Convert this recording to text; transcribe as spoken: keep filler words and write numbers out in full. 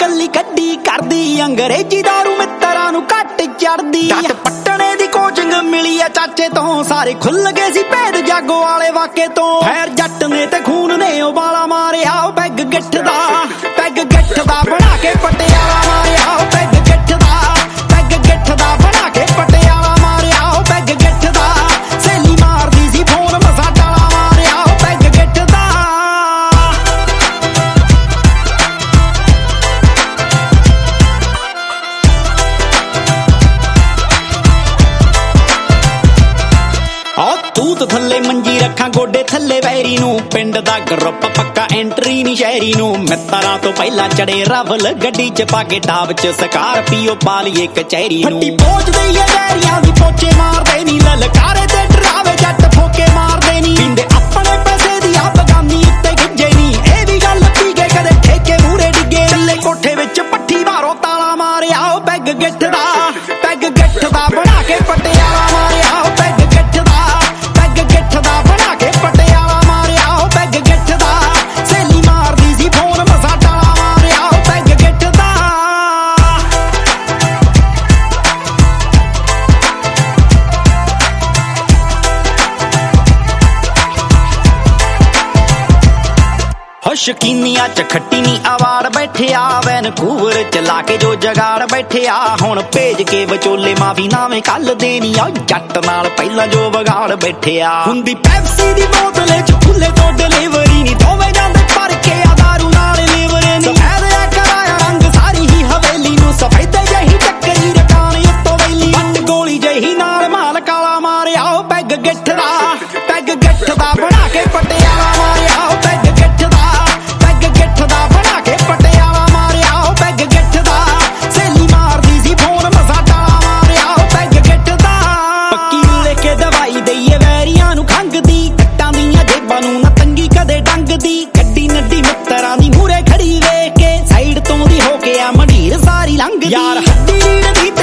ਕੱਲੀ ਕੱਢੀ ਕਰਦੀ ਅੰਗਰੇਜ਼ੀ ਦਾਰੂ ਮਿੱਤਰਾਂ ਨੂੰ ਘੱਟ ਚੜਦੀ ਜੱਟ ਪੱਟਣੇ ਦੀ ਕੋਚਿੰਗ ਮਿਲੀ ਆ ਚਾਚੇ ਤੋਂ ਸਾਰੇ ਖੁੱਲ ਗਏ ਸੀ ਭੇਦ ਜਾਗੋ ਵਾਲੇ ਵਾਕੇ ਤੋਂ ਫੈਰ ਜੱਟ ਨੇ ਤੇ ਖੂਨ ਨੇ ਉਬਾਲਾ ਮਾਰਿਆ ਉਹ ਪੈਗ ਗਿੱਠ ਦਾ ਪੈਗ ਗਿੱਠ ਦਾ ਬਣਾ ਕੇ ਪਟਿਆਲਾ ਮਾਰਿਆ ਉਹ ਪੈਗ ਗਿੱਠ ਦਾ ਪੈਗ ਗਿੱਠ ਦਾ ਬਣਾ ਕੇ ਪਟਿਆਲਾ ਮਾਰਿਆ ਉਹ ਪੈਗ ਗਿੱਠ ਦਾ ਸਹੇਲੀ ਮਾਰਦੀ ਸੀ ਫੋਨ ਮਸਾ ਡਾਲਾ ਮਾਰਿਆ ਉਹ ਪੈਗ ਗਿੱਠ ਦਾ ਤੂਤ ਥੱਲੇ ਮੰਜੀ ਰੱਖਾਂ ਗੋਡੇ ਥੱਲੇ ਵੈਰੀ ਨੂੰ ਪਿੰਡ ਦਾ ਗਰੁੱਪ ਪੱਕਾ ਐਂਟਰੀ ਨੀ ਸ਼ਹਿਰੀ ਨੂੰ ਮਿੱਤਰਾਂ ਤੋਂ ਪਹਿਲਾਂ ਚੜੇ ਰਵਲ ਗੱਡੀ ਚ ਪਾ ਕੇ ਟਾਪ ਚ ਸਕਾਰਪੀਓ ਪਾ ਲਈਏ ਕਚਹਿਰੀ ਨੂੰ ਫੱਟੀ ਪਹੁੰਚਦੇ ਈ ਵੈਰੀਆਂ ਦੀ ਪੋਚੇ ਮਾਰਦੇ ਨੀ ਲਲਕਾਰੇ ਤੇ ਡਰਾਵੇ ਜੱਟ ਫੋਕੇ ਮਾਰਦੇ ਨੀ ਪੀਂਦੇ ਆਪਣੇ ਪੈਸੇ ਦੀ ਆ ਬਗਾਨੀ ਉੱਤੇ ਗਿੱਜੇ ਨੀ ਇਹ ਵੀ ਗੱਲ ਪੀ ਕੇ ਕਦੇ ਠੇਕੇ ਮੂਰੇ ਡਿੱਗੇ ਚੱਲੇ ਕੋਠੇ ਵਿੱਚ ਪੱਠੀ ਮਾਰੋ ਤਾਲਾ ਮਾਰਿਆ ਉਹ ਪੈਗ ਗਿੱਠ ਦਾ ਪੈਗ ਗਿੱਠ ਦਾ ਬਣਾ ਕੇ ਪਟਿਆਲਾ ਮਾਰਿਆ ਉਹ ਪੈਗ ਗਿੱਠ ਦਾ ਪੈਗ ਗਿੱਠ ਦਾ ਬਣਾ ਕੇ ਪਟਿਆਲਾ ਮਾਰਿਆ ਉਹ ਪੈਗ ਗਿੱਠ ਦਾ ਸਹੇਲੀ ਮਾਰਦੀ ਸੀ ਫੋਨ ਮਸਾ ਡਾਲਾ ਮਾਰਿਆ ਉਹ ਪੈਗ ਗਿੱਠ ਦਾ ਹੋ ਸ਼ਕੀਨੀਆਂ ਚ ਖੱਟੀ ਨੀ ਅਵਾੜ ਬੈਠਿਆ ਵੈਨਕੂਵਰ ਚ ਲਾ ਕੇ ਜੋ ਜਗਾੜ ਬੈਠਿਆ ਹੁਣ ਭੇਜ ਕੇ ਵਿਚੋਲੇ ਮਾਫੀ ਨਾਵੇਂ ਕੱਲ ਦੇਣੀ ਆ ਜੱਟ ਨਾਲ ਪਹਿਲਾਂ ਜੋ ਵਿਗਾੜ ਬੈਠਿਆ ਹੁੰਦੀ ਪੈਪਸੀ ਦੀ ਬੋਤਲੇ ਚ ਖੁੱਲੇ ਤੋਂ ਡਿਲੀਵਰੀ ਨੀ ਦੋਵੇਂ ਜਾਂਦੇ ਭਰ ਕੇ ਆ ਦਾਰੂ ਨਾਲ ਲੀਵਰ ਨੀ ਸਫੈਦ ਕਰਾਇਆ ਰੰਗ ਸਾਰੀ ਹੀ ਹਵੇਲੀ ਨੂੰ ਸਫੈਦੇ ਜਿਹੀ ਟੱਕਰੀ ਰਕਾਨ ਉੱਤੋਂ ਵੈਲੀ ਵੱਟ ਗੋਲੀ ਜਿਹੀ ਨਾਲ ਮਾਲ ਕਾਲਾ ਮਾਰਿਆ ਉਹ ਪੈਗ ਗਿੱਠ ਦਾ ਪੈਗ ਗਿੱਠ ਦਾ ਬਣਾ ਕੇ ਪਟਿਆਲਾ ਮਾਰਿਆ ਉਹ ਪੈਗ ਗਿੱਠ ਦਾ ਪੈਗ ਗਿੱਠ ਦਾ ਬਣਾ ਕੇ ਪਟਿਆਲਾ ਮਾਰਿਆ ਉਹ ਪੈਗ ਗਿੱਠ ਦਾ ਸਹੇਲੀ ਮਾਰਦੀ ਸੀ ਫੋਨ ਮਸਾ ਡਾਲਾ ਮਾਰਿਆ ਉਹ ਪੈਗ ਗਿੱਠ ਦਾ ਪੱਕੀ ਲੈ ਕੇ ਦਵਾਈ ਦਈਏ ਵੈਰੀਆਂ ਨੂੰ ਖੰਘ ਦੀ ਕੱਟਾਂ ਦੀਆਂ ਜੇਬਾਂ ਨੂੰ ਨਾ ਤੰਗੀ ਕਦੇ ਡੰਗਦੀ ਗੱਡੀ ਨੱਡੀ ਮਿੱਤਰਾਂ ਦੀ ਮੂਰੇ ਖੜੀ ਵੇਖ ਕੇ ਸਾਈਡ ਤੋਂ ਦੀ ਹੋ ਕੇ ਆ ਮੰਡੀਰ ਸਾਰੀ ਲੰਘਦੀ ਯਾਰ ਹੱਡੀ ਰੀੜ ਦੀ